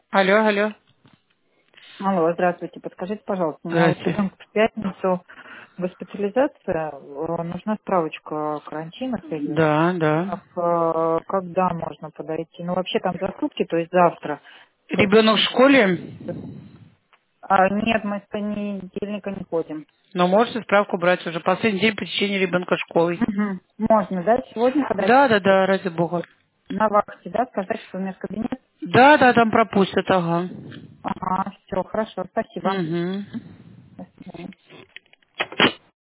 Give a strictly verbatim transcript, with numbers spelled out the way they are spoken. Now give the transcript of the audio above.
Алло, алло. Алло, здравствуйте. Подскажите, пожалуйста, у меня вот Здрасте. ребенку в пятницу госпитализация, э, нужна справочка карантина с этим. Да, да. Как, э, когда можно подойти? Ну, вообще там за сутки, то есть завтра. Только Ребенок в школе, а, нет, мы с понедельника не ходим. но можете справку брать уже последний день посещения ребенка школы. Мгм. Можно, да, сегодня подойти Да, да, да, ради бога. на вахте, да, сказать, что у меня кабинет? Да, да, там пропустят, ага. Ага, все, хорошо, спасибо. Угу. До свидания.